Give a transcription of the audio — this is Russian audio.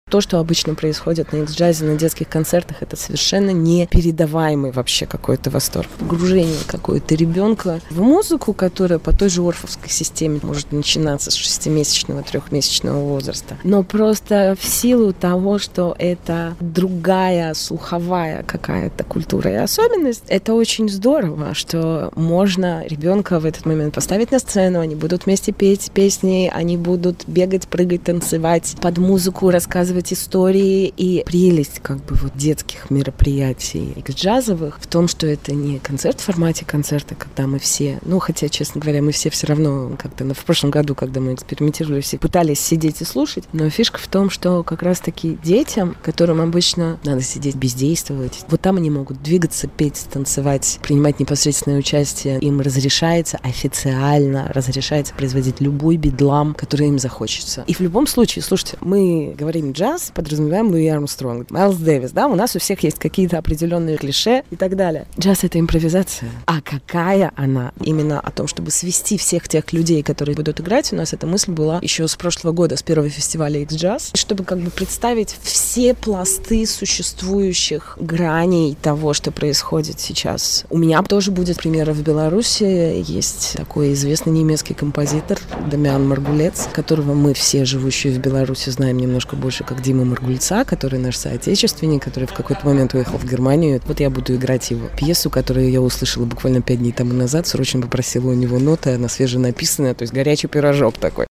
То, что обычно происходит на X-джазе, на детских концертах, это совершенно непередаваемый вообще какой-то восторг. Погружение какое-то ребенка в музыку, которая по той же орфовской системе может начинаться с 6-месячного, 3-месячного возраста. Но просто в силу того, что это другая слуховая какая-то культура и особенность, это очень здорово, что можно ребенка в этот момент поставить на сцену, они будут вместе петь песни, они будут бегать, прыгать, танцевать под музыку, рассказывать истории. И прелесть как бы вот детских мероприятий X-джазовых в том, что это не концерт в формате концерта, когда мы все, хотя, честно говоря, мы все равно как-то в прошлом году, когда мы экспериментировали, все пытались сидеть и слушать, но фишка в том, что как раз-таки детям, которым обычно надо сидеть, бездействовать, вот там они могут двигаться, петь, танцевать, принимать непосредственное участие. Им официально разрешается производить любой бедлам, который им захочется. И в любом случае, слушайте, мы говорим джаз, подразумеваем Луи Армстронг, Майлз Дэвис, да, у нас у всех есть какие-то определенные клише и так далее. Джаз — это импровизация. А какая она? Именно о том, чтобы свести всех тех людей, которые будут играть, у нас эта мысль была еще с прошлого года, с первого фестиваля X-джаз, чтобы как бы представить все пласты существующих граней того, что происходит сейчас. У меня тоже будет пример в Беларуси. Есть такой известный немецкий композитор Дамиан Маргулец, которого мы все, живущие в Беларуси, знаем немножко больше как Дима Маргульца, который наш соотечественник, который в какой-то момент уехал в Германию. Вот я буду играть его пьесу, которую я услышала буквально 5 дней тому назад, срочно попросила у него ноты, она свеженаписанная, то есть горячий пирожок такой.